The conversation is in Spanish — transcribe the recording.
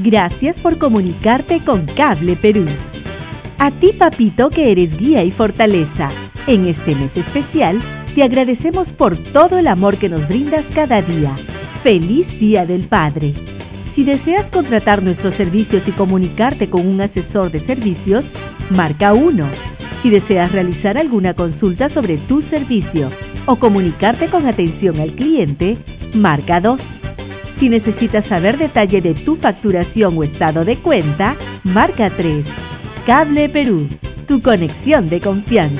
Gracias por comunicarte con Cable Perú. A ti, papito, que eres guía y fortaleza. En este mes especial, te agradecemos por todo el amor que nos brindas cada día. ¡Feliz Día del Padre! Si deseas contratar nuestros servicios y comunicarte con un asesor de servicios, marca 1. Si deseas realizar alguna consulta sobre tu servicio o comunicarte con atención al cliente, marca 2. Si necesitas saber detalle de tu facturación o estado de cuenta, marca 3. Cable Perú, tu conexión de confianza.